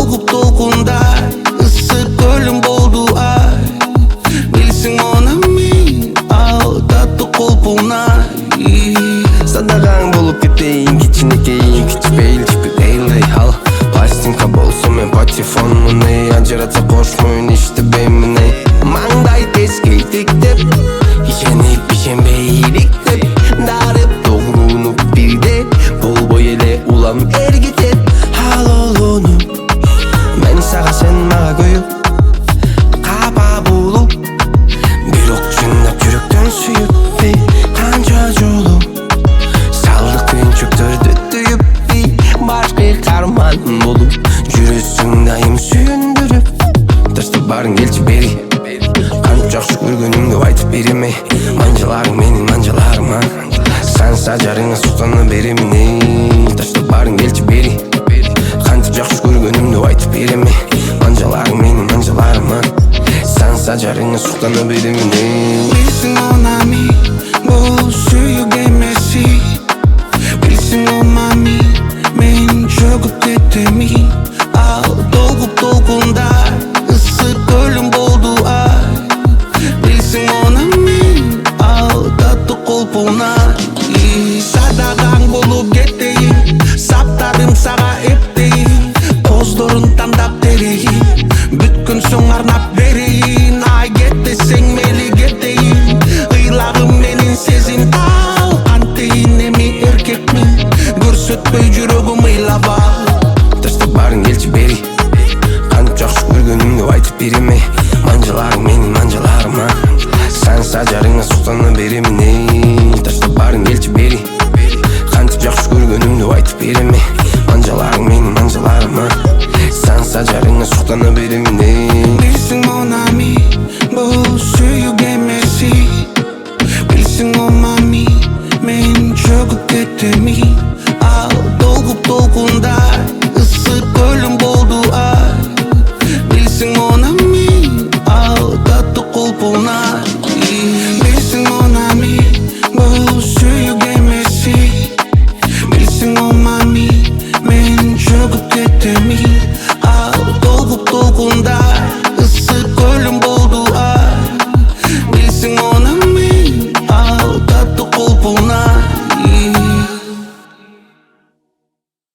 Doğup dolgunday ıssık gölüm boldu ay. Bilsin ona mi aldatты колпунай. Садаган болуп кетейин кичинекейин, кичпейил чипирейли ал. Пластинка болсо мен патефонмун, ажыратса кошмойн иштебеймин. Маңдай тескейтиктеп, ишенип ишенбей ириктеп, дарып тогурунуп бирде болбой эле улам эргитет. Ал олонуп мен сага, сен мага көйүп, капа болуп, бирок чындап жүрөктөн сүйүп, канча жолу салдык түйүнчүктөрдү түйүп, башкы карман болуп жүрөсүң дайым сүйүндүрүп. Таштап барың келчи бери, канча жакшы көргөнүмдү айтып береме. Манжаларың менин манжаларыма, санса жарыңа суктана беремин. Таштап барың келчи бери, канча жакшы көргөнүмдү айтып береме. Манжаларың менин манжаларыма, санса жарыңа суктана беремин. Bilsin ona mi bu suyuk emesi. Bilsin ona mi men çöküp ketemi. Al doğup dolgunday ıssık gölüm boldu ay. Bilsin ona mi aldatты колпунай. Садаган болуп кетейин, саптадым сага эптейин. Поздорун тандап терейин, бүткөн соң арнап берейин. Ай кет десең мейли кетейин, ыйлагым менин сезин ал. Антейин эми эркекмин, көрсөтпөй жүрөгүм ыйлап ал. Таштап барың келчи бери, канча жакшы көргөнүмдү айтып береме. Манжаларың менин манжаларыма, санса жарыңа суктана беремин. Таштап барың келчи бери, канча жакшы көргөнүмдү айтып береме. Манжаларың менин манжаларыма, санса жарыңа суктана беремин.